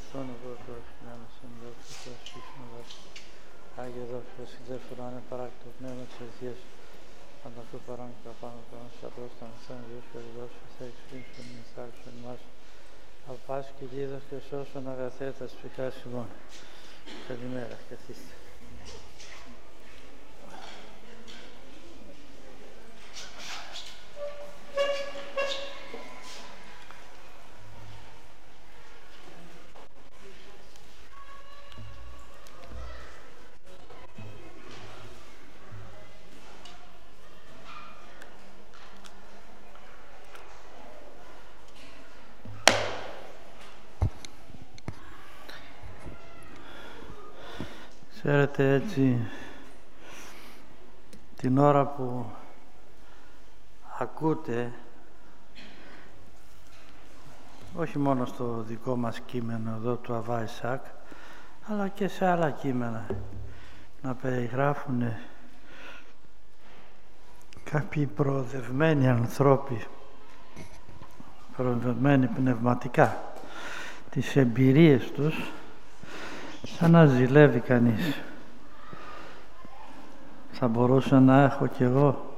Son of God, Son of God, Άγιο δόξα συντεύθυρο άνε παράκτο πνεύμα της Αγίας, ανταυτού παρόν και απάνω πάνω σταυρός των Θεών Διός και δόξα θα εξηγήσουν μισάξουν μας, απάς και λίδος και σώσον αγαθέτα σπικάς ημών. Καλημέρα, καθίστε. Ξέρετε, έτσι, την ώρα που ακούτε, όχι μόνο στο δικό μας κείμενο εδώ του Αβά Ισακ, αλλά και σε άλλα κείμενα, να περιγράφουν κάποιοι προοδευμένοι ανθρώποι, προοδευμένοι πνευματικά, τις εμπειρίες τους, σαν να ζηλεύει κανείς. Θα μπορούσα να έχω κι εγώ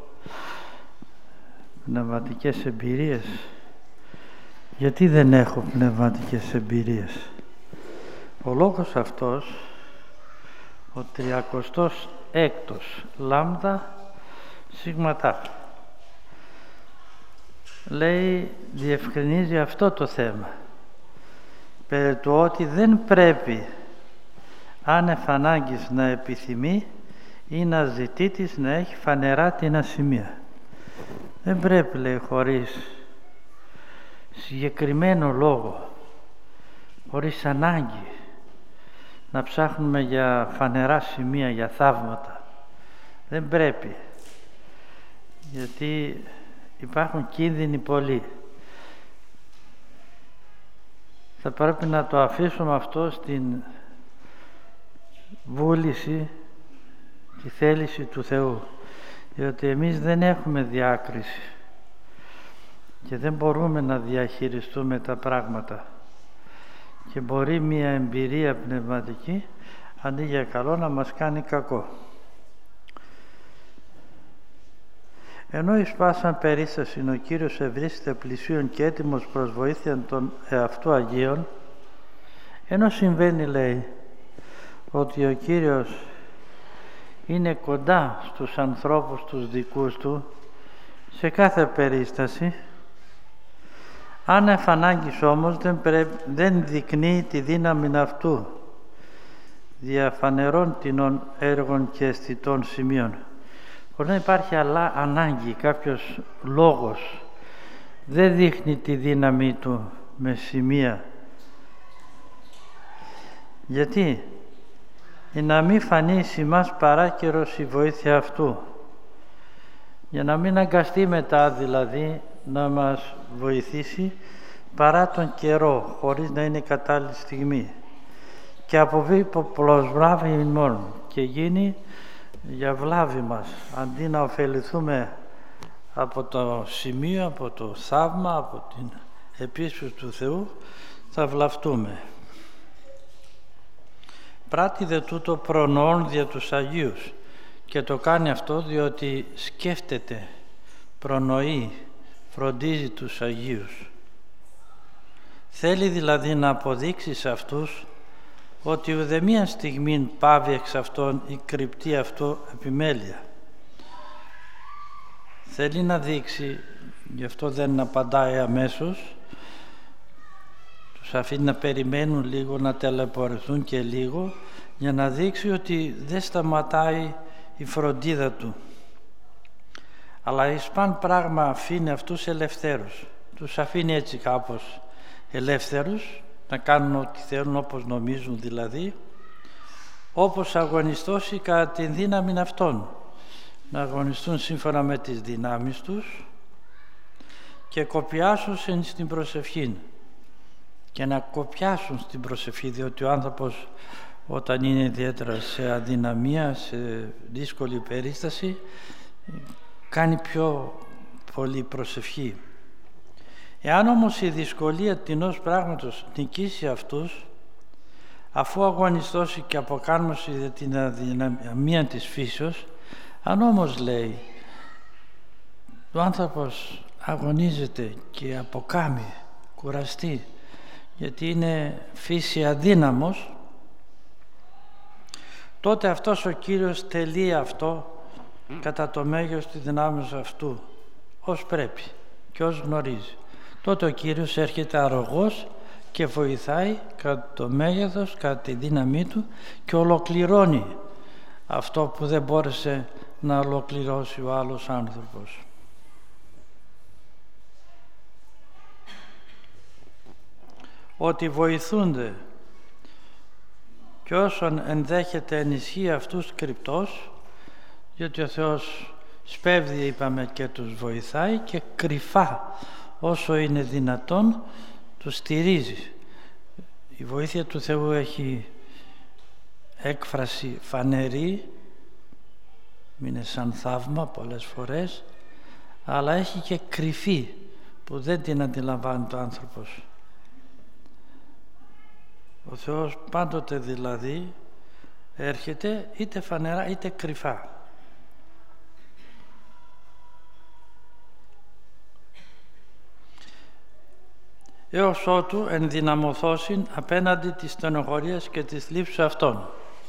πνευματικές εμπειρίες. Γιατί δεν έχω πνευματικές εμπειρίες? Ο λόγος αυτός, ο 36ος λάμδα σίγμα, λέει, διευκρινίζει αυτό το θέμα, περί του ότι δεν πρέπει άνευ ανάγκης να επιθυμεί ή να ζητεί της να έχει φανερά την ασημεία. Δεν πρέπει, λέει, χωρίς συγκεκριμένο λόγο, χωρίς ανάγκη, να ψάχνουμε για φανερά σημεία, για θαύματα. Δεν πρέπει, γιατί υπάρχουν κίνδυνοι πολλοί. Θα πρέπει να το αφήσουμε αυτό στην βούληση, τη θέληση του Θεού, διότι εμείς δεν έχουμε διάκριση και δεν μπορούμε να διαχειριστούμε τα πράγματα, και μπορεί μια εμπειρία πνευματική αντί για καλό να μας κάνει κακό. Ενώ εις πάσαν περίσταση ο Κύριος ευρίσκεται πλησίον και έτοιμος προς βοήθεια των εαυτού Αγίων, ενώ συμβαίνει, λέει, ότι ο Κύριος είναι κοντά στους ανθρώπους τους δικούς Του σε κάθε περίσταση, άνευ ανάγκης όμως δεν δεικνύει τη δύναμη αυτού, διαφανερών τινών έργων και αισθητών σημείων. Χωρίς να υπάρχει ανάγκη, κάποιος λόγος δεν δείχνει τη δύναμη Του με σημεία. Γιατί? Για να μην φανεί σε εμάς παράκαιρος η βοήθεια αυτού, για να μην αγκαστεί μετά δηλαδή να μας βοηθήσει παρά τον καιρό, χωρίς να είναι κατάλληλη στιγμή, και αποβεί προς βλάβη ημών και γίνει για βλάβη μας, αντί να ωφεληθούμε από το σημείο, από το θαύμα, από την επίσκεψη του Θεού, θα βλαφτούμε. Πράττει δε τούτο προνοών δια τους Αγίους, και το κάνει αυτό διότι σκέφτεται, προνοεί, φροντίζει τους Αγίους. Θέλει δηλαδή να αποδείξει σε αυτούς ότι ουδεμία στιγμή πάβει εξ αυτών η κρυπτή αυτό επιμέλεια. Θέλει να δείξει, γι' αυτό δεν απαντάει αμέσως, τους αφήνει να περιμένουν λίγο, να ταλαιπωρηθούν και λίγο, για να δείξει ότι δεν σταματάει η φροντίδα Του. Αλλά εις παν πράγμα αφήνει αυτούς ελευθέρους. Τους αφήνει έτσι κάπως ελεύθερους, να κάνουν ό,τι θέλουν, όπως νομίζουν δηλαδή, όπως αγωνιστώσει κατά την δύναμη αυτών. Να αγωνιστούν σύμφωνα με τις δυνάμεις τους και κοπιάσουν στην προσευχή. Και να κοπιάσουν στην προσευχή, διότι ο άνθρωπος όταν είναι ιδιαίτερα σε αδυναμία, σε δύσκολη περίσταση, κάνει πιο πολύ προσευχή. Εάν όμως η δυσκολία τινός πράγματος νικήσει αυτούς, αφού αγωνιστώσει και αποκάρμωση για την αδυναμία της φύσεως, αν όμως λέει ο άνθρωπος αγωνίζεται και αποκάμει, κουραστεί, γιατί είναι φύση αδύναμος, τότε αυτός ο Κύριος τελεί αυτό κατά το μέγεθος της δυνάμεως αυτού, ως πρέπει και ως γνωρίζει. Τότε ο Κύριος έρχεται αρρωγός και βοηθάει κατά το μέγεθος, κατά τη δύναμή του και ολοκληρώνει αυτό που δεν μπόρεσε να ολοκληρώσει ο άλλος άνθρωπος. Ότι βοηθούνται και όσον ενδέχεται ενισχύει αυτούς κρυπτός, γιατί ο Θεός σπέβδει, είπαμε, και τους βοηθάει, και κρυφά όσο είναι δυνατόν τους στηρίζει. Η βοήθεια του Θεού έχει έκφραση φανερή, είναι σαν θαύμα πολλές φορές, αλλά έχει και κρυφή που δεν την αντιλαμβάνει ο άνθρωπος. Ο Θεός πάντοτε δηλαδή έρχεται είτε φανερά είτε κρυφά. Έως ότου ενδυναμωθώσιν απέναντι της στενοχωρίας και της θλίψης αυτών.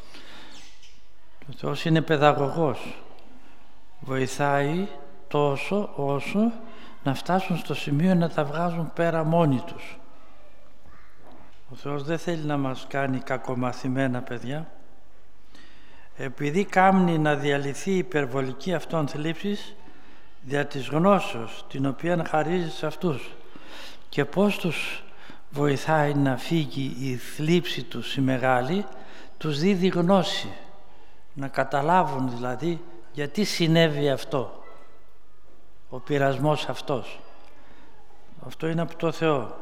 Ο Θεός είναι παιδαγωγός. Βοηθάει τόσο όσο να φτάσουν στο σημείο να τα βγάζουν πέρα μόνοι τους. Ο Θεός δεν θέλει να μας κάνει κακομαθημένα παιδιά. Επειδή κάμνει να διαλυθεί η υπερβολική αυτών θλίψης δια της γνώσεως την οποία χαρίζει σε αυτούς, και πώς τους βοηθάει να φύγει η θλίψη τους η μεγάλη, τους δίδει γνώση, να καταλάβουν δηλαδή γιατί συνέβη αυτό, ο πειρασμός αυτός. Αυτό είναι από το Θεό.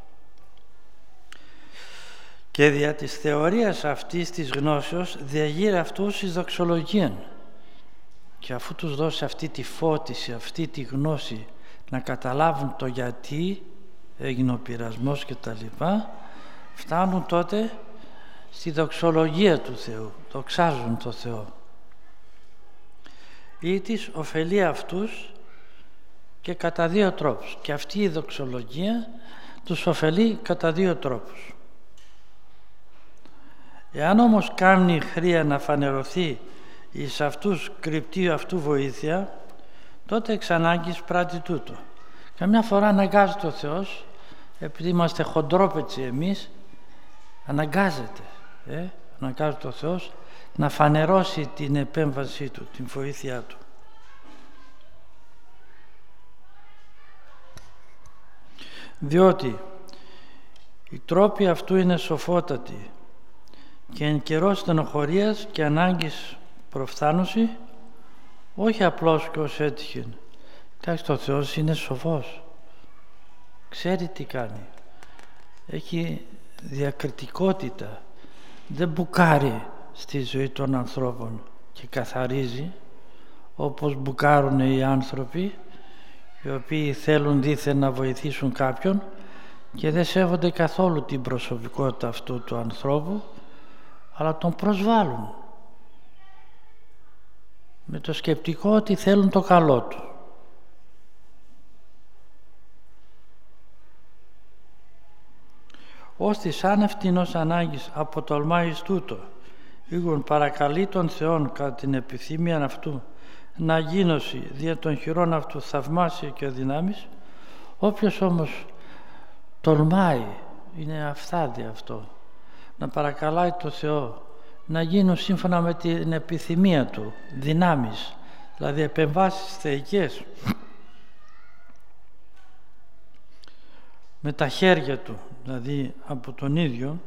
Και δια της θεωρίας αυτής της γνώσεως διαγείρει αυτούς εις δοξολογίαν. Και αφού τους δώσει αυτή τη φώτιση, αυτή τη γνώση, να καταλάβουν το γιατί έγινε ο πειρασμός και τα λοιπά, φτάνουν τότε στη δοξολογία του Θεού, δοξάζουν το Θεό. Ή της ωφελεί αυτούς και κατά δύο τρόπους. Και αυτή η δοξολογία τους ωφελεί κατά δύο τρόπους. Εάν όμως κάνει χρία να φανερωθεί εις αυτούς κρυπτή αυτού βοήθεια, τότε εξ ανάγκης πράττει τούτο. Καμιά φορά αναγκάζεται ο Θεός, επειδή είμαστε χοντρόπετσοι εμείς, αναγκάζεται ο Θεός να φανερώσει την επέμβασή Του, την βοήθειά Του. Διότι οι τρόποι αυτού είναι σοφότατοι και εν καιρό στενοχωρίας και ανάγκης προφθάνωση, όχι απλώς και ως έτυχεν. Κοιτάξτε, ο Θεός είναι σοφός, ξέρει τι κάνει, έχει διακριτικότητα, δεν μπουκάρει στη ζωή των ανθρώπων και καθαρίζει όπως μπουκάρουν οι άνθρωποι οι οποίοι θέλουν δήθεν να βοηθήσουν κάποιον και δεν σέβονται καθόλου την προσωπικότητα αυτού του ανθρώπου, αλλά τον προσβάλλουν με το σκεπτικό ότι θέλουν το καλό του. Ως της άνευτινος ανάγκης αποτολμάει εις τούτο, ήγον παρακαλεί τον Θεόν κατά την επιθυμία αυτού να γίνωση δια των χειρών αυτού θαυμάσια και αδυνάμεις. Όποιος όμως τολμάει, είναι αυθάδη αυτό, να παρακαλάει το Θεό να γίνουν σύμφωνα με την επιθυμία Του δυνάμεις, δηλαδή επεμβάσεις θεϊκές με τα χέρια Του, δηλαδή από τον ίδιο,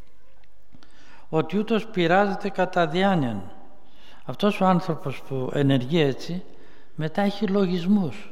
ότι ούτως πειράζεται κατά διάνοιαν. Αυτός ο άνθρωπος που ενεργεί έτσι μετά έχει λογισμούς,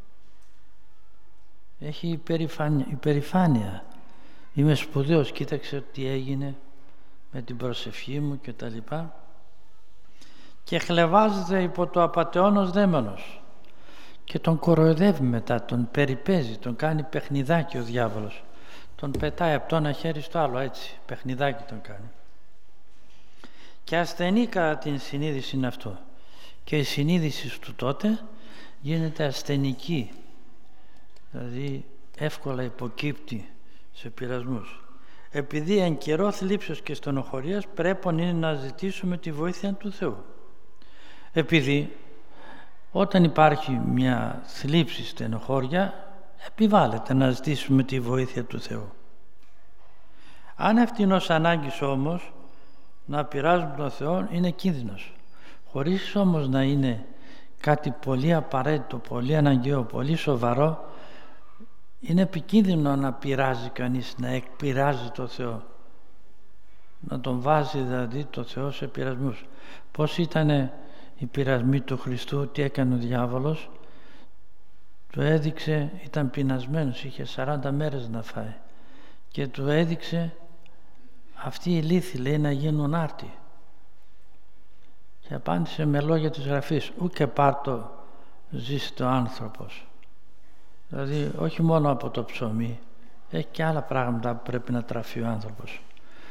έχει υπερηφάνεια. Είμαι σπουδαίος, κοίταξε τι έγινε με την προσευχή μου και τα λοιπά, και χλευάζεται υπό το απατεώνος δαίμονος και τον κοροϊδεύει μετά, τον περιπέζει, τον κάνει παιχνιδάκι ο διάβολος. τον πετάει από το ένα χέρι στο άλλο, έτσι, παιχνιδάκι τον κάνει. Και ασθενεί κατά την συνείδηση είναι αυτό. Και η συνείδηση του τότε γίνεται ασθενική, δηλαδή εύκολα υποκύπτει σε πειρασμούς. Επειδή εν καιρό θλίψεως και στενοχωρίας πρέπον είναι να ζητήσουμε τη βοήθεια του Θεού. Επειδή όταν υπάρχει μια θλίψη, στενοχώρια, επιβάλλεται να ζητήσουμε τη βοήθεια του Θεού. Αν ευθυνώς ανάγκης όμως να πειράζουμε τον Θεό είναι κίνδυνος. Χωρίς όμως να είναι κάτι πολύ απαραίτητο, πολύ αναγκαίο, πολύ σοβαρό, είναι επικίνδυνο να πειράζει κανείς, να εκπειράζει το Θεό. Να τον βάζει δηλαδή το Θεό σε πειρασμούς. Πώς ήταν οι πειρασμοί του Χριστού, τι έκανε ο διάβολος? Του έδειξε, ήταν πεινασμένος, είχε 40 μέρες να φάει και του έδειξε αυτοί οι λύθοι, λέει, να γίνουν άρτοι. Και απάντησε με λόγια της Γραφής, ούκε πάρτο ζήσει ο άνθρωπος. Δηλαδή όχι μόνο από το ψωμί, έχει και άλλα πράγματα που πρέπει να τραφεί ο άνθρωπος.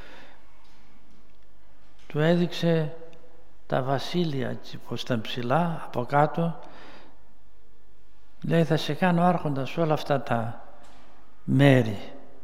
Του έδειξε τα βασίλεια πως ήταν ψηλά από κάτω, λέει θα σε κάνω άρχοντα σε όλα αυτά τα μέρη.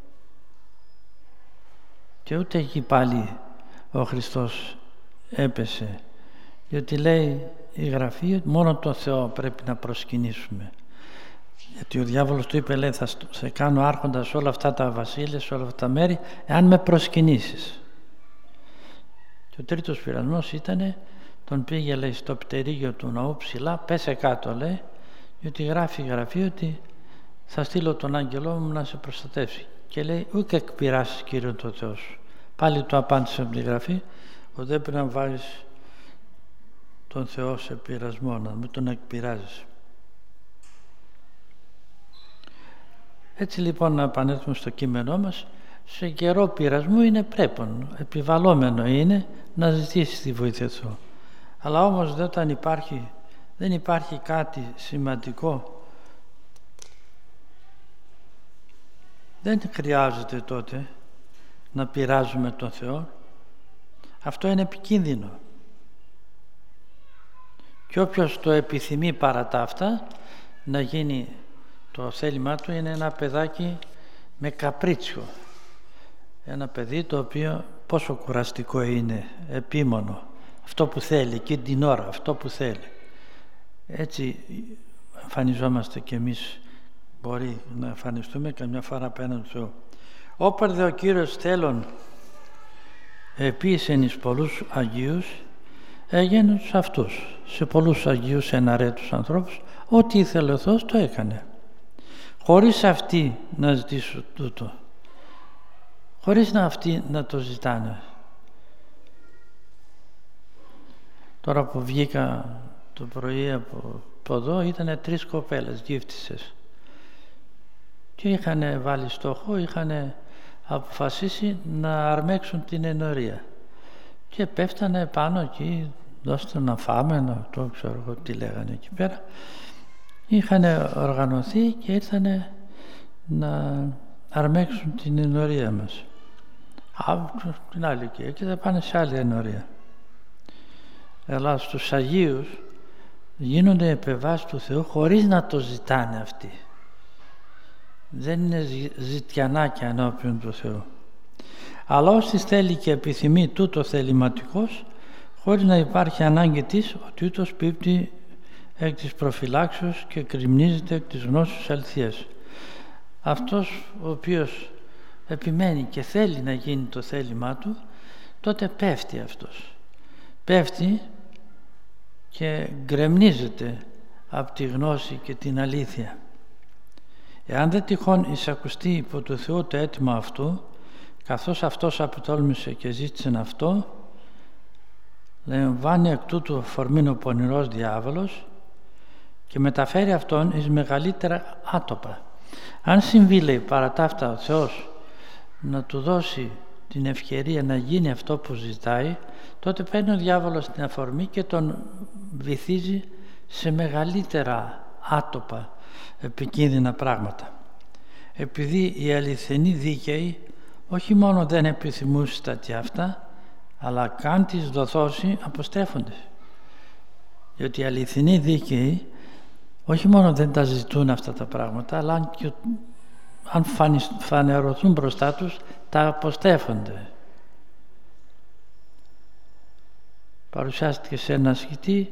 Και ούτε εκεί πάλι ο Χριστός έπεσε, γιατί λέει η Γραφή ότι μόνο τον Θεό πρέπει να προσκυνήσουμε. Γιατί ο διάβολος του είπε, λέει, θα σε κάνω άρχοντα σε όλα αυτά τα βασίλεια, σε όλα αυτά τα μέρη, εάν με προσκυνήσεις. Και ο τρίτος πειρασμός ήτανε, τον πήγε, λέει, στο πτερίγιο του ναού ψηλά, πέσε κάτω, λέει, γιατί γράφει η Γραφή ότι θα στείλω τον άγγελό μου να σε προστατεύσει. Και λέει, ούτε εκπειράσεις Κύριον τον Θεό σου. Πάλι του απάντησε από τη Γραφή ότι δεν πρέπει να βάλεις τον Θεό σε πειρασμό, να μην τον εκπειράζεις. Έτσι λοιπόν, να επανέλθουμε στο κείμενό μας, σε καιρό πειρασμού είναι πρέπον, επιβαλόμενο είναι να ζητήσει τη βοήθεια του Θεού. Αλλά όμως δεν υπάρχει κάτι σημαντικό, δεν χρειάζεται τότε να πειράζουμε τον Θεό. Αυτό είναι επικίνδυνο. Και όποιος το επιθυμεί παρά τα αυτά, να γίνει το θέλημά του, είναι ένα παιδάκι με καπρίτσιο. Ένα παιδί το οποίο πόσο κουραστικό είναι, επίμονο. Αυτό που θέλει, εκείνη την ώρα, αυτό που θέλει. Έτσι εμφανιζόμαστε κι εμείς, μπορεί να εμφανιστούμε καμιά φορά απέναντι του Θεού. Όπερ δε ο Κύριος θέλων επίσης εις πολλούς Αγίους, έγινε τους αυτούς. Σε πολλούς Αγίους εναρέτους ανθρώπους, ό,τι ήθελε ο Θεός το έκανε. Χωρίς αυτοί να ζητήσουν τούτο. Χωρίς να αυτοί να το ζητάνε. Τώρα που βγήκα το πρωί από εδώ, ήταν 3 κοπέλες γύφτισσες. Και είχαν βάλει στόχο, είχαν αποφασίσει να αρμέξουν την ενορία. Και πέφτανε πάνω εκεί, δώστε να φάμε, να το ξέρω εγώ τι λέγανε εκεί πέρα. Είχαν οργανωθεί και ήρθανε να αρμέξουν την ενορία μας. Από την άλλη και θα πάνε σε άλλη ενορία. Αλλά στους Αγίους γίνονται επεμβάσεις του Θεού χωρίς να το ζητάνε αυτοί. Δεν είναι ζητιανάκια ενώπιον του Θεού. Αλλά όσοι θέλει και επιθυμεί τούτο θεληματικός, χωρίς να υπάρχει ανάγκη της, ότι ούτως πίπτει εκ της προφυλάξεως και κρυμνίζεται εκ της γνώσης αληθείας. Αυτός ο οποίος επιμένει και θέλει να γίνει το θέλημά του, τότε πέφτει αυτός. Πέφτει και γκρεμνίζεται από τη γνώση και την αλήθεια. Εάν δεν τυχόν εισακουστεί υπό του Θεού το αίτημα αυτού, καθώς αυτός αποτόλμησε και ζήτησε αυτό, λαμβάνει εκ τούτου φορμήν ο πονηρός διάβολος και μεταφέρει αυτόν εις μεγαλύτερα άτοπα. Αν συμβεί, λέει, παρά τα αυτά ο Θεός να του δώσει την ευκαιρία να γίνει αυτό που ζητάει, τότε παίρνει ο διάβολος την αφορμή και τον βυθίζει σε μεγαλύτερα άτοπα επικίνδυνα πράγματα. επειδή οι αληθινοί δίκαιοι όχι μόνο δεν επιθυμούσαν τα αυτά, αλλά καν τις δοθώσει αποστρέφονται. Διότι οι αληθινοί δίκαιοι όχι μόνο δεν τα ζητούν αυτά τα πράγματα, αλλά αν φανερωθούν μπροστά τους, τα αποστρέφονται. Παρουσιάστηκε σε ένα ασκητή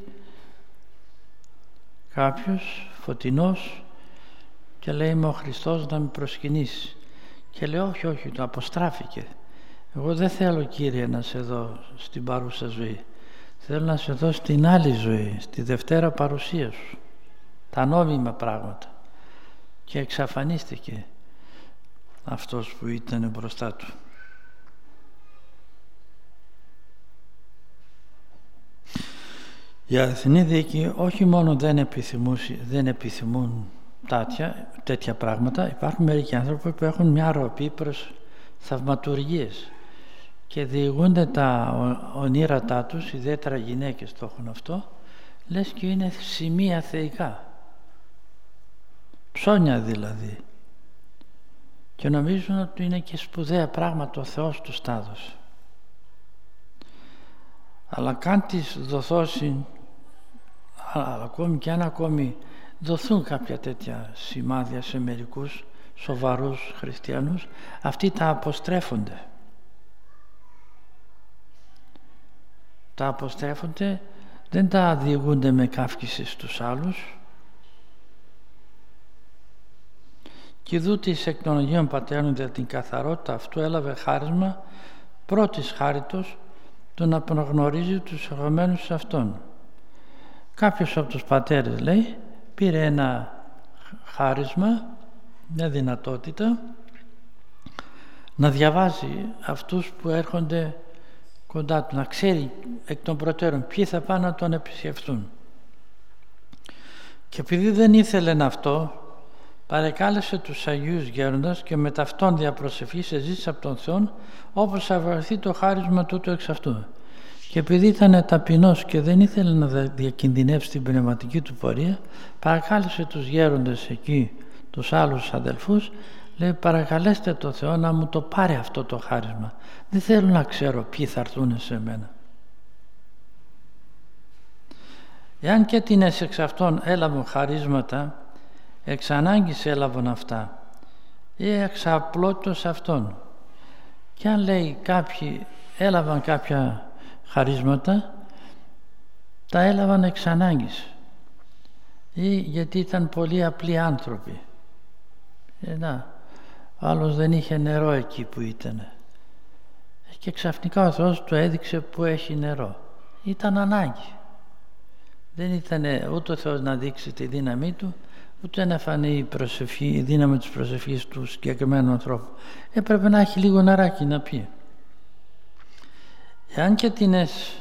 κάποιος φωτεινός και λέει «Είμαι ο Χριστός να με προσκυνήσει». Και λέει όχι, το αποστράφηκε. Εγώ δεν θέλω, Κύριε, να σε δω στην παρούσα ζωή. Θέλω να σε δω στην άλλη ζωή, στη Δευτέρα παρουσία σου. Τα νόμιμα πράγματα. Και εξαφανίστηκε αυτός που ήταν μπροστά του. Οι αληθινοί δίκαιοι όχι μόνο δεν επιθυμούν τέτοια πράγματα, υπάρχουν μερικοί άνθρωποι που έχουν μια ροπή προς θαυματουργίες και διηγούνται τα ονείρατά τους, ιδιαίτερα γυναίκες το έχουν αυτό, λες και είναι σημεία θεϊκά, ψώνια δηλαδή, και νομίζουν ότι είναι και σπουδαία πράγματα ο Θεός τους τα έδωσε. Αλλά καν τις δοθώσει, ακόμη και αν ακόμη δοθούν κάποια τέτοια σημάδια σε μερικούς σοβαρούς χριστιανούς, αυτοί τα αποστρέφονται. Τα αποστρέφονται, δεν τα διηγούνται με καύκηση στους άλλους. Και δούτης εκ των Αγίων Πατέρων για την καθαρότητα αυτού έλαβε χάρισμα πρώτης χάριτος το να προγνωρίζει τους αγωμένους σε Αυτόν. Κάποιος από τους πατέρες, λέει, πήρε ένα χάρισμα, μια δυνατότητα να διαβάζει αυτούς που έρχονται κοντά του, να ξέρει εκ των προτέρων ποιοι θα πάνε να τον επισκεφτούν. Και επειδή δεν ήθελε αυτό, παρεκάλεσε τους Αγίους Γέροντας και με ταυτόν διαπροσευχής εζήτησε από τον Θεό όπως θα βρεθεί το χάρισμα τούτου εξ αυτού. Και επειδή ήταν ταπεινός και δεν ήθελε να διακινδυνεύσει την πνευματική του πορεία, παρακάλεσε τους γέροντες εκεί, τους άλλους αδελφούς, λέει, παρακαλέστε το Θεό να μου το πάρει αυτό το χάρισμα. Δεν θέλω να ξέρω ποιοι θα έρθουν σε μένα. Εάν και την εξ αυτών έλαβαν χαρίσματα, εξ ανάγκης έλαβαν αυτά ή εξ απλότητος αυτών. Και αν, λέει, κάποιοι έλαβαν κάποια χαρίσματα, τα έλαβαν εξ ανάγκης ή γιατί ήταν πολύ απλοί άνθρωποι. Άλλος δεν είχε νερό εκεί που ήταν και ξαφνικά ο Θεός του έδειξε που έχει νερό. Ήταν ανάγκη. Δεν ήταν ούτε ο Θεός να δείξει τη δύναμή του, ούτε να φανεί η δύναμη της προσευχής του συγκεκριμένου ανθρώπου. Έπρεπε να έχει λίγο νεράκι να πει. Εάν και τίνες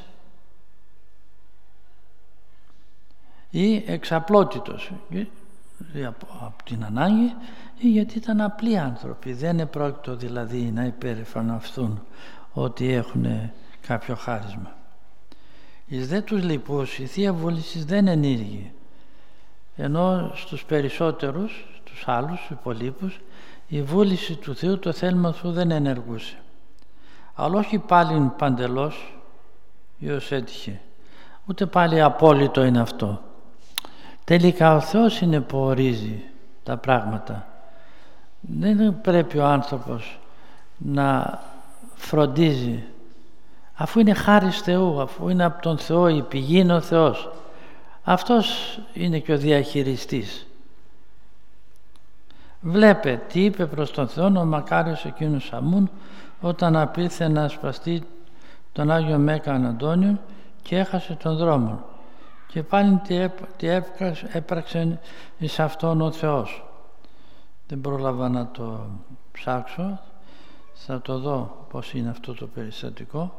ή εξαπλότητος από την ανάγκη ή γιατί ήταν απλοί άνθρωποι, δεν επρόκειτο δηλαδή να υπερηφανευτούν ότι έχουν κάποιο χάρισμα. Εις δε τους λοιπούς η Θεία Βούληση δεν ενήργει, ενώ στους περισσότερους, τους άλλους υπολείπους, η βούληση του Θεού, το θέλημα του δεν ενεργούσε. Αλλά όχι πάλι παντελώς ή ως έτυχε, ούτε πάλι απόλυτο είναι αυτό. Τελικά ο Θεός είναι που ορίζει τα πράγματα. Δεν πρέπει ο άνθρωπος να φροντίζει, αφού είναι χάρις Θεού, αφού είναι από τον Θεό, η πηγή είναι ο Θεός. Αυτός είναι και ο διαχειριστής. Βλέπε τι είπε προς τον Θεό ο μακάριος εκείνος Αμούν όταν απήλθε να σπαστεί τον Άγιο Μέκαν Αντώνιο και έχασε τον δρόμο. Και πάλι τι έπραξε εις αυτόν ο Θεός. Δεν πρόλαβα να το ψάξω, θα το δω πώς είναι αυτό το περιστατικό.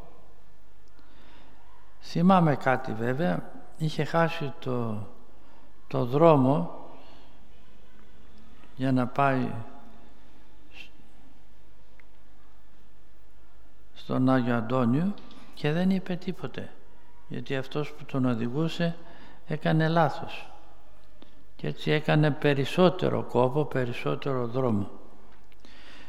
Θυμάμαι κάτι βέβαια, είχε χάσει το δρόμο για να πάει στον Άγιο Αντώνιο και δεν είπε τίποτε, γιατί αυτός που τον οδηγούσε έκανε λάθος και έτσι έκανε περισσότερο κόπο, περισσότερο δρόμο.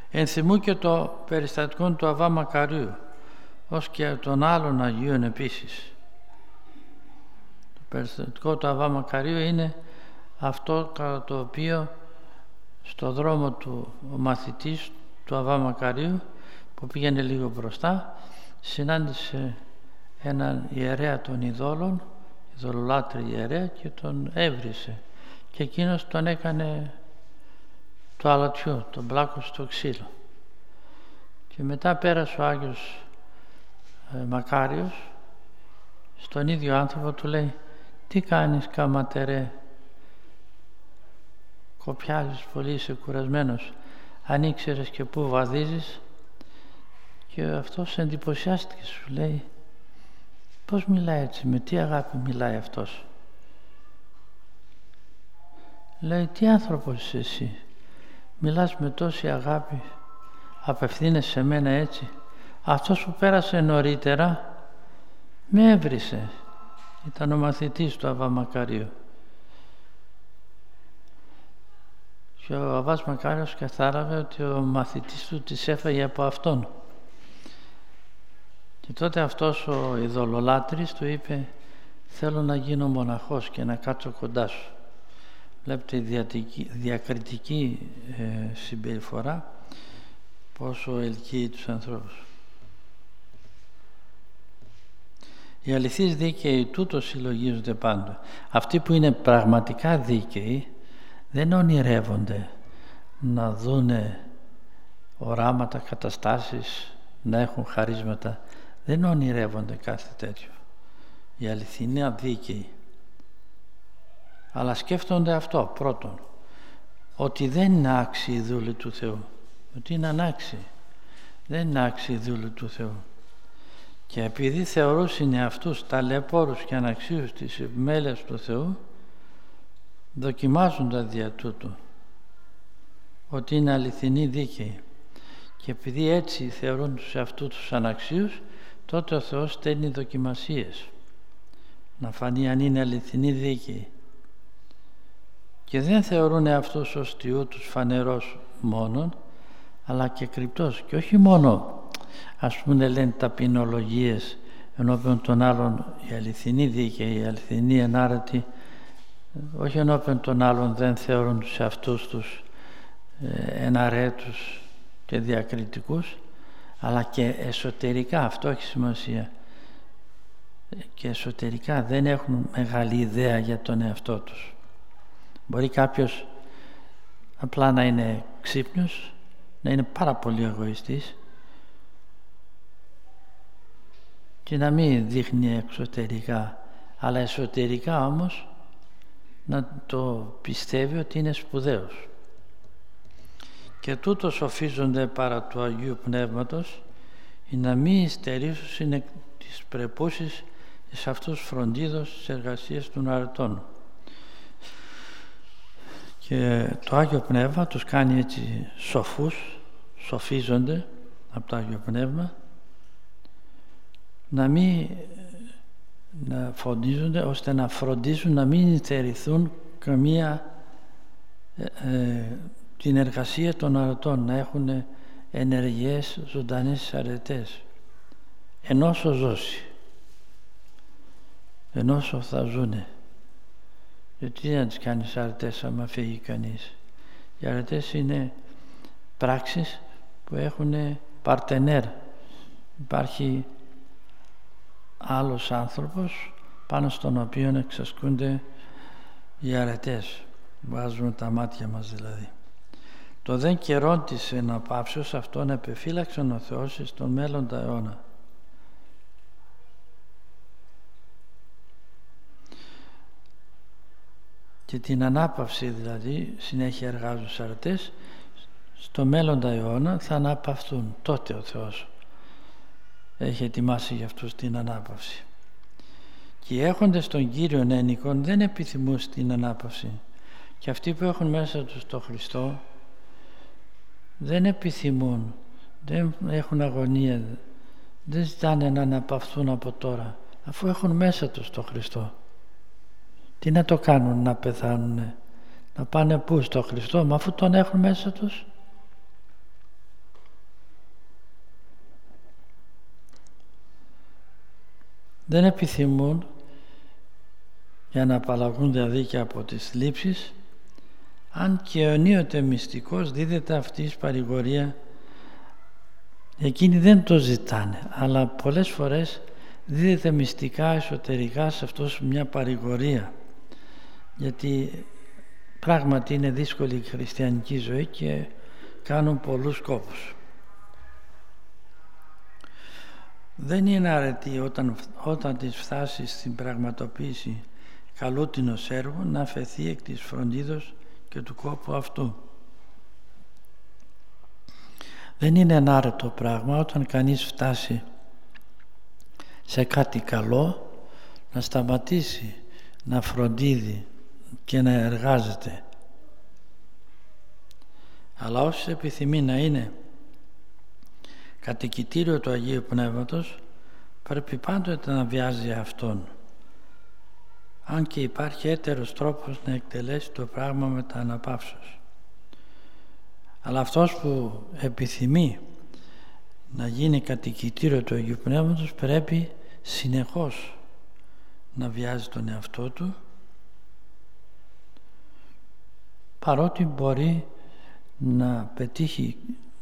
Ενθυμού και το περιστατικό του Αββά Μακαρίου, ως και των άλλων Αγίων επίσης. Το περιστατικό του Αββά Μακαρίου είναι αυτό κατά το οποίο στο δρόμο του ο μαθητής του Αββά Μακαρίου, που πήγαινε λίγο μπροστά, συνάντησε έναν ιερέα των ειδόλων, ειδωλολάτρη ιερέα, και τον έβρισε και εκείνος τον έκανε του αλατιού, τον πλάκωσε στο ξύλο. Και μετά πέρασε ο Άγιος Μακάριος στον ίδιο άνθρωπο, του λέει: τι κάνεις καματερέ, κοπιάζεις πολύ, είσαι κουρασμένος, αν ήξερες και πού βαδίζεις? Και αυτός εντυπωσιάστηκε, σου λέει: πώς μιλάει έτσι, με τι αγάπη μιλάει αυτός? Λέει: τι άνθρωπος είσαι εσύ, μιλάς με τόση αγάπη, απευθύνεσαι σε μένα έτσι? Αυτός που πέρασε νωρίτερα με έβρισε, ήταν ο μαθητής του Αββά Μακαρίου. Και ο Αββάς Μακάριος κατάλαβε ότι ο μαθητής του τις έφαγε από αυτόν. Και τότε αυτός ο ειδωλολάτρης του είπε: θέλω να γίνω μοναχός και να κάτσω κοντά σου. Βλέπετε η διακριτική συμπεριφορά πόσο ελκύει τους ανθρώπους. Οι αληθείς δίκαιοι τούτο συλλογίζονται πάντα. Αυτοί που είναι πραγματικά δίκαιοι δεν ονειρεύονται να δούνε οράματα, καταστάσεις, να έχουν χαρίσματα. Δεν ονειρεύονται κάτι τέτοιο. Οι αληθινοί αδίκαιοι. Αλλά σκέφτονται αυτό πρώτον, ότι δεν είναι άξιοι δούλοι του Θεού. Ότι είναι ανάξιοι. Δεν είναι άξιοι δούλοι του Θεού. Και επειδή θεωρούσαν αυτούς ταλαιπώρους και αναξίους της επιμέλειας του Θεού, δοκιμάζονται δια τούτου ότι είναι αληθινοί δίκαιοι. Και επειδή έτσι θεωρούν τους αυτούς τους αναξίους, τότε ο Θεός στέλνει δοκιμασίες να φανεί αν είναι αληθινοί δίκαιοι. Και δεν θεωρούν αυτούς ως Θεού τους φανερός μόνον, αλλά και κρυπτός. Και όχι μόνο, ας πούμε, λένε ταπεινολογίες ενώπιον των άλλων, οι αληθινοί δίκαιοι, οι αληθινοί ενάρετοι, όχι ενώπιον των άλλων δεν θεωρούν τους αυτούς τους εναρέτους και διακριτικούς, αλλά και εσωτερικά, αυτό έχει σημασία, και εσωτερικά δεν έχουν μεγάλη ιδέα για τον εαυτό τους. Μπορεί κάποιος απλά να είναι ξύπνιος, να είναι πάρα πολύ εγωιστής και να μην δείχνει εξωτερικά, αλλά εσωτερικά όμως να το πιστεύει ότι είναι σπουδαίος. Και τούτο σοφίζονται παρά του Αγίου Πνεύματος, ή να μην υστερήσουν τις πρεπούσεις εις αυτούς φροντίδος στις εργασίες των αρετών. Και το Άγιο Πνεύμα τους κάνει έτσι σοφούς, σοφίζονται από το Άγιο Πνεύμα, να φροντίζονται, ώστε να φροντίζουν να μην υστερηθούν καμία την εργασία των αρετών, να έχουν ενεργές ζωντανές αρετές, ενώσο ζώσει, ενώσο θα ζουνε. Γιατί να τις κάνεις αρετές άμα φύγει κανείς? Οι αρετές είναι πράξεις που έχουν παρτενέρ. Υπάρχει άλλος άνθρωπος πάνω στον οποίο εξασκούνται οι αρετές. Βάζουμε τα μάτια μας δηλαδή. Το δεν καιρόν της εναπαύσεως αυτόν επεφύλαξαν ο Θεός εις τον μέλλοντα αιώνα. Και την ανάπαυση δηλαδή, συνέχεια εργάζουν στους αρετές, στο μέλλοντα αιώνα θα αναπαυθούν. Τότε ο Θεός έχει ετοιμάσει για αυτούς την ανάπαυση. Και οι έχοντες των Κύριων ένικων δεν επιθυμούν την ανάπαυση. Και αυτοί που έχουν μέσα τους το Χριστό δεν επιθυμούν, δεν έχουν αγωνία, δεν ζητάνε να αναπαυθούν από τώρα, αφού έχουν μέσα τους το Χριστό. Τι να το κάνουν, να πεθάνουνε, να πάνε πού? Στο Χριστό? Μα αφού τον έχουν μέσα τους. δεν επιθυμούν, για να απαλλαγούν δηλαδή και από τις θλίψεις, αν και ενίοτε μυστικός δίδεται αυτή η παρηγορία, εκείνοι δεν το ζητάνε, αλλά πολλές φορές δίδεται μυστικά εσωτερικά σε αυτός μια παρηγορία, γιατί πράγματι είναι δύσκολη η χριστιανική ζωή και κάνουν πολλούς κόπους. Δεν είναι αρετή όταν της φτάσει στην πραγματοποίηση καλούτινος έργο να αφαιθεί εκ της φροντίδος και του κόπου αυτού. Δεν είναι ένα άρετο πράγμα όταν κανείς φτάσει σε κάτι καλό να σταματήσει να φροντίδει και να εργάζεται. Αλλά όσοι επιθυμεί να είναι κατοικητήριο του Αγίου Πνεύματος, πρέπει πάντοτε να βιάζει Αυτόν, αν και υπάρχει έτερος τρόπος να εκτελέσει το πράγμα με τα αναπαύσεως. Αλλά αυτός που επιθυμεί να γίνει κατοικητήριο του Αγίου Πνεύματος πρέπει συνεχώς να βιάζει τον εαυτό του, παρότι μπορεί να πετύχει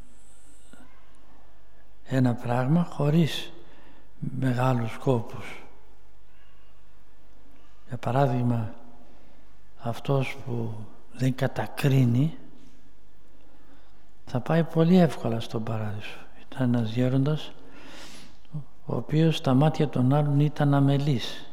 ένα πράγμα χωρίς μεγάλους κόπους. Για παράδειγμα, αυτός που δεν κατακρίνει θα πάει πολύ εύκολα στον παράδεισο. Ήταν ένας γέροντας ο οποίος στα μάτια των άλλων ήταν αμελής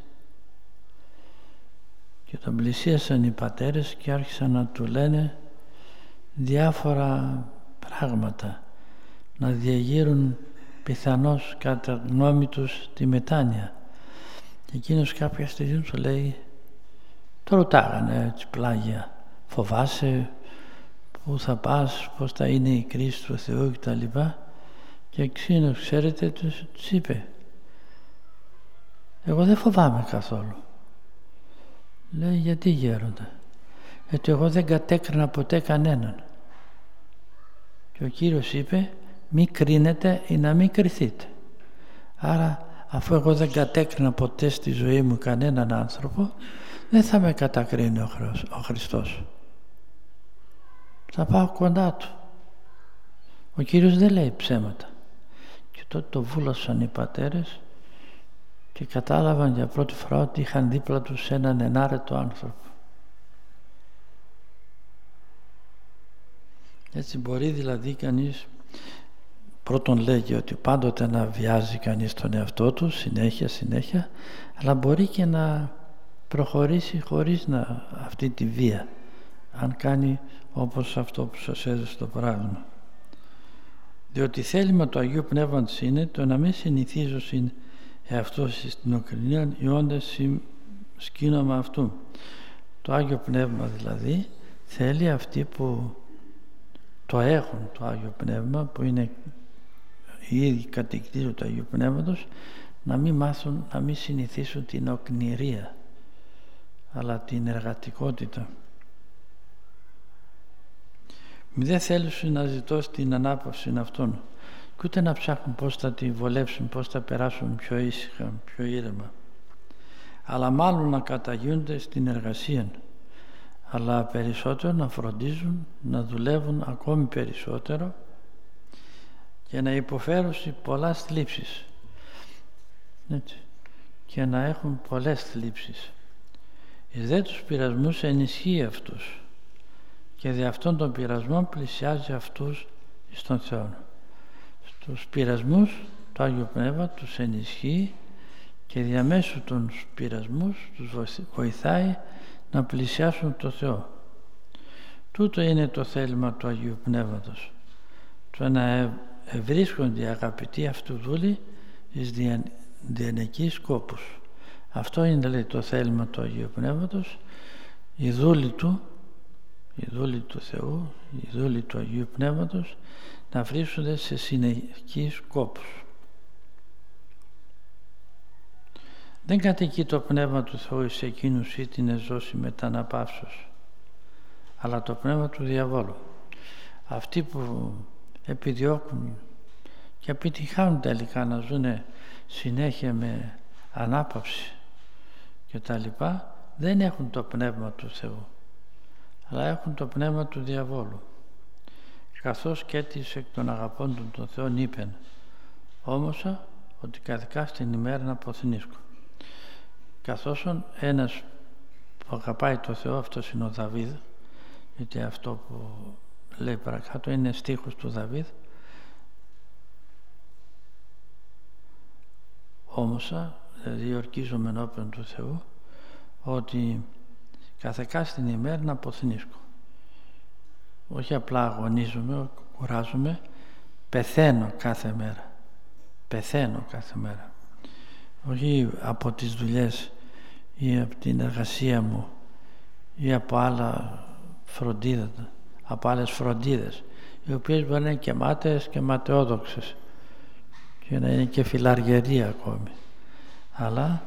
και τον πλησίασαν οι πατέρες και άρχισαν να του λένε διάφορα πράγματα, να διαγείρουν πιθανώς κατά γνώμη τους τη μετάνοια. Και εκείνος κάποια στιγμή του λέει, το ρωτάγανε έτσι πλάγια, φοβάσαι πού θα πας, πώς θα είναι η κρίση του Θεού κτλ. Και εκείνος, ξέρετε, τους είπε, εγώ δεν φοβάμαι καθόλου. Λέει, γιατί γέροντα? Γιατί εγώ δεν κατέκρινα ποτέ κανέναν. Και ο Κύριος είπε, μη κρίνετε ή να μην κριθείτε. Άρα αφού εγώ δεν κατέκρινα ποτέ στη ζωή μου κανέναν άνθρωπο, δεν θα με κατακρίνει ο Χριστός. Θα πάω κοντά του. Ο Κύριος δεν λέει ψέματα. Και τότε το βούλωσαν οι πατέρες και κατάλαβαν για πρώτη φορά ότι είχαν δίπλα τους έναν ενάρετο άνθρωπο. Έτσι μπορεί δηλαδή κανείς, πρώτον λέγει ότι πάντοτε να βιάζει κανείς τον εαυτό του συνέχεια, αλλά μπορεί και να προχωρήσει χωρίς αυτή τη βία, αν κάνει όπως αυτό που σας έδωσε το πράγμα. Διότι θέλημα του Αγίου Πνεύματος είναι το να μην συνηθίζω εαυτός στην οκρινία ιώντας σκήνομα αυτού. Το Άγιο Πνεύμα δηλαδή θέλει αυτοί που το έχουν το Άγιο Πνεύμα, που είναι οι ίδιοι κατοικητήριο του Αγίου Πνεύματος, να μην μάθουν, να μην συνηθίσουν την οκνηρία, αλλά την εργατικότητα. Μη δεν θέλουν να ζητώ την ανάπαυση αυτών και ούτε να ψάχνουν πώς θα τη βολεύσουν, πώς θα περάσουν πιο ήσυχα, πιο ήρεμα, αλλά μάλλον να καταγιούνται στην εργασία, αλλά περισσότερο να φροντίζουν, να δουλεύουν ακόμη περισσότερο και να υποφέρουν πολλά θλίψεις, έτσι, και να έχουν πολλές θλίψεις. Εις δε τους πειρασμούς ενισχύει αυτούς και δι' αυτόν τον πειρασμό πλησιάζει αυτούς στον Θεό. Στους πειρασμούς το Άγιο Πνεύμα τους ενισχύει και διαμέσου των πειρασμούς τους βοηθάει να πλησιάσουν το Θεό. Τούτο είναι το θέλημα του Αγίου Πνεύματος, το να ευρίσκονται οι αγαπητοί αυτού δούλοι εις διενεκείς σκόπους. Αυτό είναι, λέει, το θέλημα του Αγίου Πνεύματος, οι δούλοι του Θεού, οι δούλοι του Αγίου Πνεύματος να βρίσκονται σε συνεχείς σκόπους. Δεν κατοικεί το Πνεύμα του Θεού σε εκείνους ή την εζώση μετά αναπαύσεως, αλλά το πνεύμα του διαβόλου. Αυτοί που επιδιώκουν και επιτυχάνουν τελικά να ζουν συνέχεια με ανάπαυση και τα λοιπά, δεν έχουν το πνεύμα του Θεού, αλλά έχουν το πνεύμα του διαβόλου. Καθώς και έτης εκ των αγαπώντων των Θεών είπεν, όμωσα ότι καθηκά στην ημέρα να αποθνίσκω. Καθώς ένας που αγαπάει το Θεό, αυτός είναι ο Δαβίδ, γιατί αυτό που λέει παρακάτω είναι στίχος του Δαβίδ, όμωσα, δηλαδή ορκίζομαι ενώπιον του Θεού, ότι καθεκά στην ημέρα να αποθνίσκω. Όχι απλά αγωνίζομαι, κουράζομαι, πεθαίνω κάθε μέρα. Πεθαίνω κάθε μέρα. Όχι από τις δουλειές ή από την εργασία μου ή από άλλα φροντίδα, από άλλες φροντίδες, οι οποίες μπορεί να είναι και μάταιες και ματαιόδοξες και να είναι και φιλαργερία ακόμη. Αλλά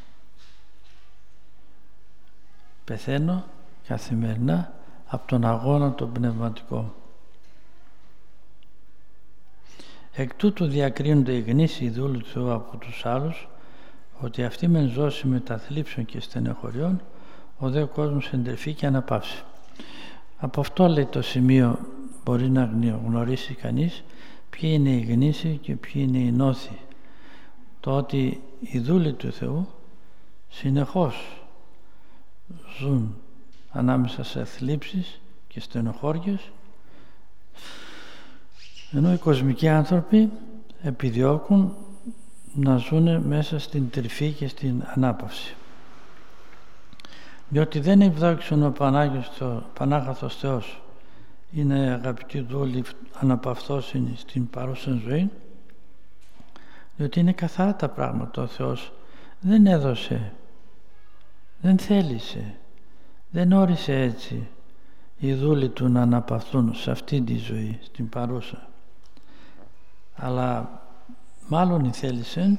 πεθαίνω καθημερινά από τον αγώνα τον πνευματικό. Εκ τούτου διακρίνονται οι γνήσιοι δούλοι του Θεού από τους άλλους, ότι αυτοί μεν ζώσει μεταθλίψεων και στενεχωριών, ο δε κόσμος εντρυφεί και αναπαύσει. Από αυτό, λέει, το σημείο μπορεί να γνωρίσει κανείς ποιοι είναι οι γνήσιοι και ποιοι είναι οι νόθοι. Το ότι οι δούλοι του Θεού συνεχώς ζουν ανάμεσα σε θλίψεις και στενοχώριες, ενώ οι κοσμικοί άνθρωποι επιδιώκουν να ζουν μέσα στην τρυφή και στην ανάπαυση. Διότι δεν ευδόξον ο Πανάγαθος Θεός είναι, αγαπητοί δούλοι, αναπαυθώσινοι στην παρούσα ζωή, διότι είναι καθαρά τα πράγματα. Ο Θεός δεν έδωσε, δεν θέλησε, δεν όρισε έτσι οι δούλοι του να αναπαυθούν σε αυτή τη ζωή, στην παρούσα. Αλλά μάλλον θέλησε,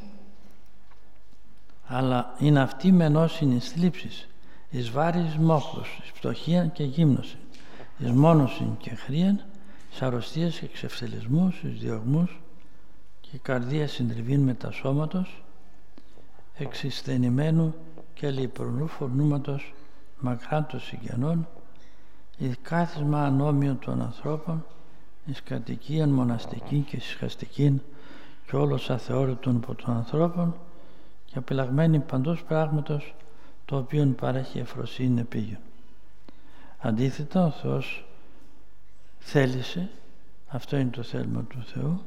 αλλά είναι αυτή μενώσιν εις θλίψεις, εις βάρης μόχλους, εις φτωχίαν και γύμνωση, εις μόνωσιν και χρίαν, εις αρρωστίες και ξεφθελισμούς, εις διωγμούς και καρδία συντριβήν μετα σώματος, εξισθενημένου και λιπρονού φορνούματος μακράν των συγγενών, εις κάθισμα ανώμιον των ανθρώπων, εις κατοικίαν μοναστική και συσχαστικήν και όλος αθεώρητον από των ανθρώπων και απελαγμένη παντός πράγματος το οποίον παρέχει ευφροσύνη επίγειον. Αντίθετα, ο Θεός θέλησε, αυτό είναι το θέλημα του Θεού,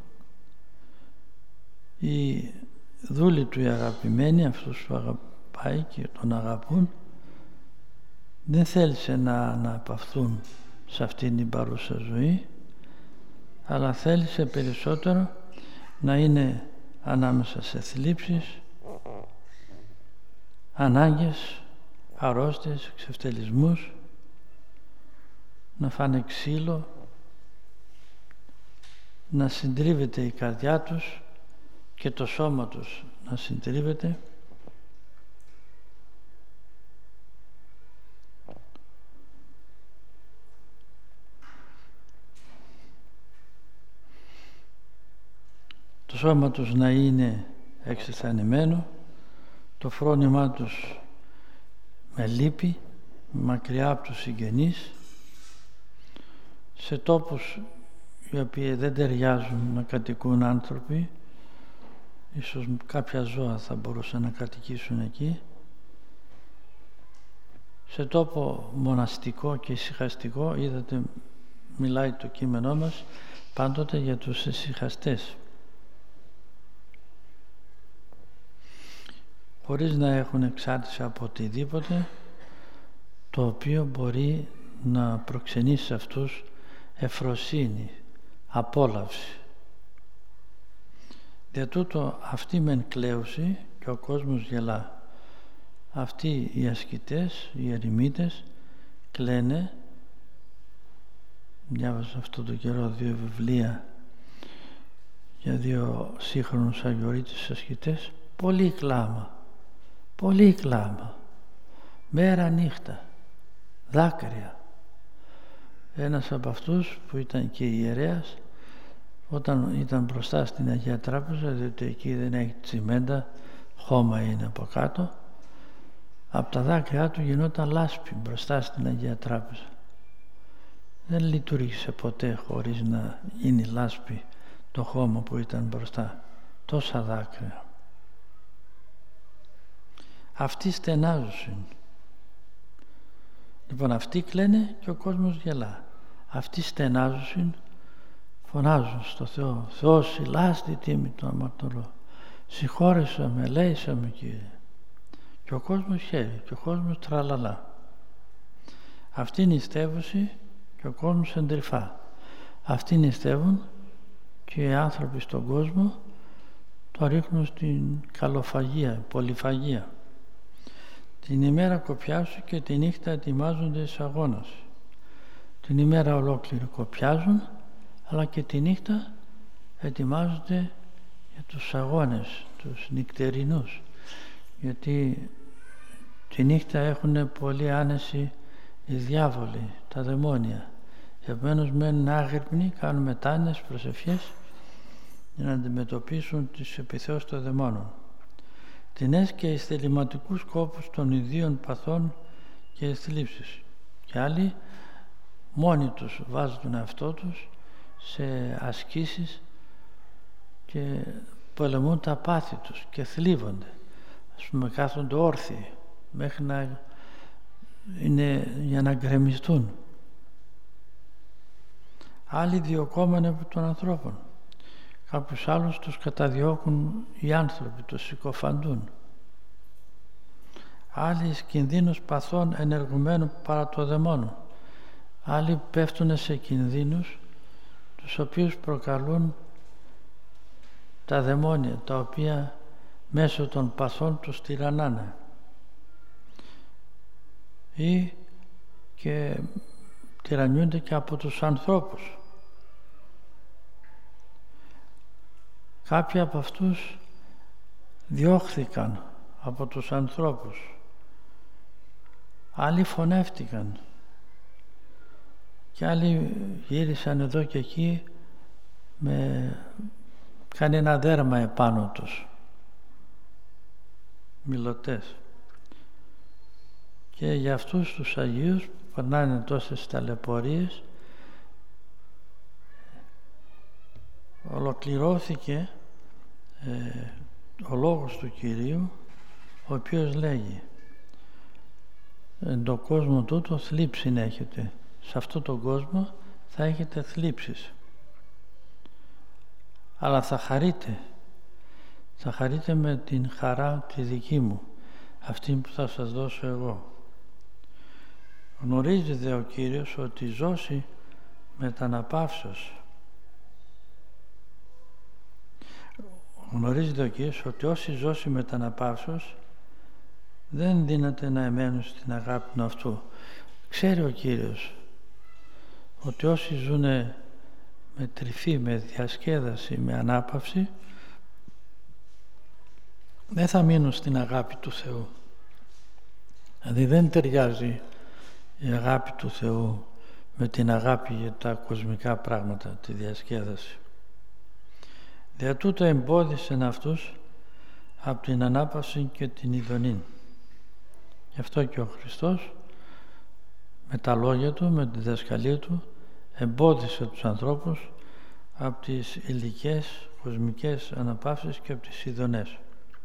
οι δούλοι του, οι αγαπημένοι, αυτούς που αγαπάει και τον αγαπούν, δεν θέλησε να αναπαυθούν σε αυτήν την παρούσα ζωή, αλλά θέλησε περισσότερο να είναι ανάμεσα σε θλίψεις, ανάγκες, αρρώστιες, εξευτελισμούς, να φάνε ξύλο, να συντρίβεται η καρδιά τους και το σώμα τους να συντρίβεται, το σώμα τους να είναι εξεθανημένο, το φρόνημά τους με λύπη, μακριά από τους συγγενείς, σε τόπους οι οποίοι δεν ταιριάζουν να κατοικούν άνθρωποι, ίσως κάποια ζώα θα μπορούσαν να κατοικήσουν εκεί, σε τόπο μοναστικό και ησυχαστικό. Είδατε, μιλάει το κείμενό μας πάντοτε για τους ησυχαστές, χωρίς να έχουν εξάρτηση από οτιδήποτε το οποίο μπορεί να προξενήσει σε αυτούς ευφροσύνη, απόλαυση. Δια τούτο αυτή μεν κλαίουση και ο κόσμος γελά. Αυτοί οι ασκητές, οι ερημίτες κλαίνε. Διάβασα αυτό το καιρό 2 βιβλία για 2 σύγχρονους αγιορείτες ασκητές. Πολύ κλάμα, πολύ κλάμα, μέρα νύχτα, δάκρυα. Ένας από αυτούς που ήταν και ιερέας, όταν ήταν μπροστά στην Αγία Τράπεζα, διότι εκεί δεν έχει τσιμέντα, χώμα είναι από κάτω, από τα δάκρυά του γινόταν λάσπη μπροστά στην Αγία Τράπεζα. Δεν λειτουργήσε ποτέ χωρίς να γίνει λάσπη το χώμα που ήταν μπροστά. Τόσα δάκρυα. Αυτοί στενάζουν. Λοιπόν, αυτοί κλαίνε και ο κόσμος γελά. Αυτοί στενάζουν, φωνάζουν στο Θεό. Θεός, ηλάς τη τίμη του αμαρτωλού. Συγχώρεσα με, λέησα με, Κύριε. Και ο κόσμος χαίρει και ο κόσμος τραλαλά. Αυτοί νηστεύουσι και ο κόσμος εντρυφά. Αυτοί νηστεύουν και οι άνθρωποι στον κόσμο το ρίχνουν στην καλοφαγία, πολυφαγία. Την ημέρα κοπιάσουν και τη νύχτα ετοιμάζονται εις αγώνας. Την ημέρα ολόκληρη κοπιάζουν, αλλά και τη νύχτα ετοιμάζονται για τους αγώνες, τους νυχτερινούς. Γιατί τη νύχτα έχουν πολύ άνεση οι διάβολοι, τα δαιμόνια. Επομένως μένουν άγρυπνοι, κάνουν μετάνοιες, προσευχές για να αντιμετωπίσουν τις επιθέσεις των δαιμόνων. Τινές και εις θεληματικούς κόπους των ιδίων παθών και εις θλίψεις. Και άλλοι μόνοι τους βάζουν τον εαυτό τους σε ασκήσεις και πολεμούν τα πάθη τους και θλίβονται. Ας πούμε, κάθονται όρθιοι μέχρι να είναι για να γκρεμιστούν. Άλλοι διωκόμενοι από των ανθρώπων. Κάποιους άλλους τους καταδιώκουν οι άνθρωποι, τους συκοφαντούν. Άλλοι εις κινδύνους παθών ενεργουμένων παρά το δαιμόνο. Άλλοι πέφτουν σε κινδύνους τους οποίους προκαλούν τα δαιμόνια, τα οποία μέσω των παθών τους τυραννάνε. Ή και τυραννιούνται και από τους ανθρώπους. Κάποιοι από αυτούς διώχθηκαν από τους ανθρώπους. Άλλοι φωνεύτηκαν. Και άλλοι γύρισαν εδώ και εκεί με κανένα δέρμα επάνω τους. Μιλωτές. Και για αυτούς τους Αγίους που περνάνε τόσες ταλαιπωρίες ολοκληρώθηκε ο λόγος του Κυρίου, ο οποίος λέγει «Εν το κόσμο τούτο θλίψιν έχετε». Σε αυτόν τον κόσμο θα έχετε θλίψεις. Αλλά θα χαρείτε. Θα χαρείτε με την χαρά τη δική μου, αυτή που θα σας δώσω εγώ. Γνωρίζει δε ο Κύριος ότι ζώσει μεταναπαύσεως. Γνωρίζει δε ο Κύριος ότι όσοι ζώσει μεταναπαύσεως δεν δύναται να εμένουν στην αγάπη του αυτού. Ξέρει ο Κύριος ότι όσοι ζουν με τρυφή, με διασκέδαση, με ανάπαυση δεν θα μείνουν στην αγάπη του Θεού. Δηλαδή δεν ταιριάζει η αγάπη του Θεού με την αγάπη για τα κοσμικά πράγματα, τη διασκέδαση. Δια τούτο εμπόδισεν αυτούς από την ανάπαυση και την ειδονή. Γι' αυτό και ο Χριστός με τα λόγια Του, με τη διδασκαλία Του εμπόδισε τους ανθρώπους από τις υλικές κοσμικές αναπαύσεις και από τις ειδονές.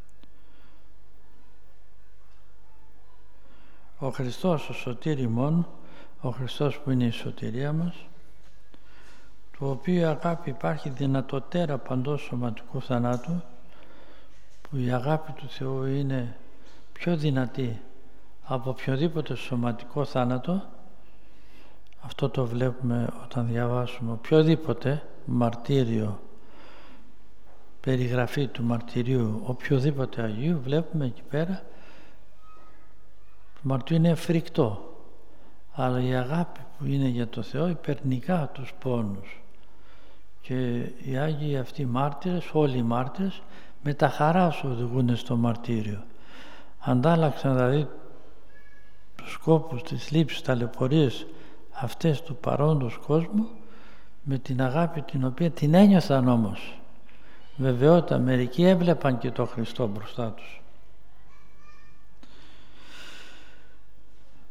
Ο Χριστός, ο σωτήρ ημών, ο Χριστός που είναι η σωτηρία μας, του οποίου η αγάπη υπάρχει δυνατοτέρα παντός σωματικού θανάτου, που η αγάπη του Θεού είναι πιο δυνατή από οποιοδήποτε σωματικό θάνατο. Αυτό το βλέπουμε όταν διαβάσουμε οποιοδήποτε μαρτύριο, περιγραφή του μαρτυρίου οποιοδήποτε Αγίου, βλέπουμε εκεί πέρα το μαρτύριο είναι φρικτό, αλλά η αγάπη που είναι για το Θεό υπερνικά τους πόνους. Και οι Άγιοι αυτοί μάρτυρες, όλοι οι μάρτυρες, με τα χαρά σου οδηγούν στο μαρτύριο. Αντάλλαξαν δηλαδή τους σκόπους, τις λήψεις, ταλαιπωρίες αυτές του παρόντος κόσμου με την αγάπη την οποία την ένιωθαν όμως. Βεβαιότητα, μερικοί έβλεπαν και το Χριστό μπροστά τους.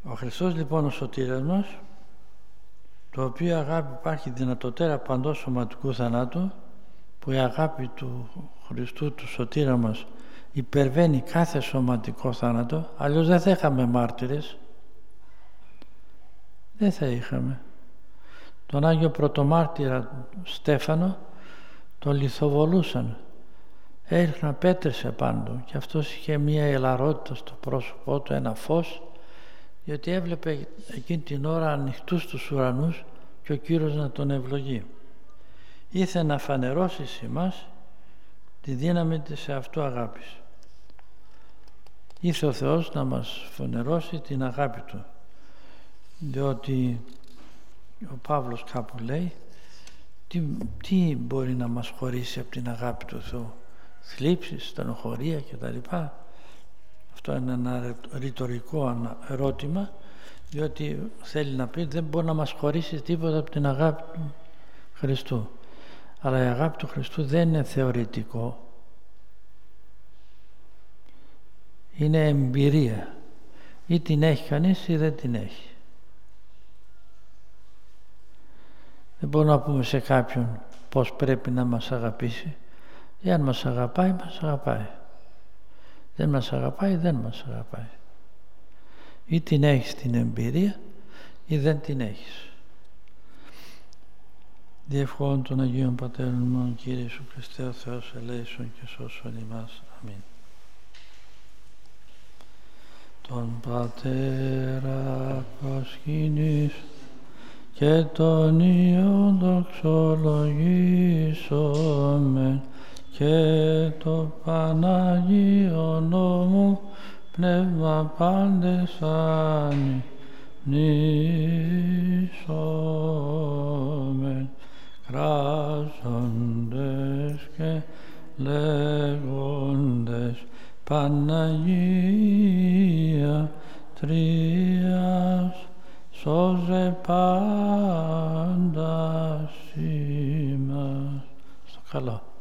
Ο Χριστός λοιπόν ο σωτήρας μας, το οποίο αγάπη υπάρχει δυνατότερα παντός σωματικού θανάτου, που η αγάπη του Χριστού του σωτήρα μας υπερβαίνει κάθε σωματικό θάνατο, αλλιώς δεν θα είχαμε μάρτυρες, δεν θα είχαμε. Τον Άγιο Πρωτομάρτυρα Στέφανο τον λιθοβολούσαν, έριχναν πέτρες επάνω του και αυτός είχε μία ελαρότητα στο πρόσωπό του, ένα φως, γιατί έβλεπε εκείνη την ώρα ανοιχτούς τους ουρανούς και ο Κύριος να τον ευλογεί. Ήθελε να φανερώσει σε εμάς τη δύναμη της εαυτού αγάπης. Ήθελε ο Θεός να μας φανερώσει την αγάπη Του, διότι ο Παύλος κάπου λέει τι μπορεί να μας χωρίσει από την αγάπη του Θεού, θλίψεις, στενοχωρία κτλ. Αυτό είναι ένα ρητορικό ερώτημα, διότι θέλει να πει δεν μπορεί να μας χωρίσει τίποτα από την αγάπη του Χριστού. Αλλά η αγάπη του Χριστού δεν είναι θεωρητικό, είναι εμπειρία. Ή την έχει κανείς ή δεν την έχει. Δεν μπορούμε να πούμε σε κάποιον πώς πρέπει να μας αγαπήσει. Εάν μας αγαπάει, μας αγαπάει. Δεν μας αγαπάει, δεν μας αγαπάει. Ή την έχεις την εμπειρία ή δεν την έχεις. Διευχών των Αγίων Πατέρων μου, Κύριε Ιησού Χριστέ ο Θεός, ελέησον και σώσον ημάς. Αμήν. Τον Πατέρα προσκυνείς και τον Υιόν δοξολογήσομεν και το Παναγίον νόμου Πνεύμα πάντες ανυμνήσομεν, κράζοντες και λέγοντες Παναγία Τρίας, σώζε πάντα σήμας. Στο καλό.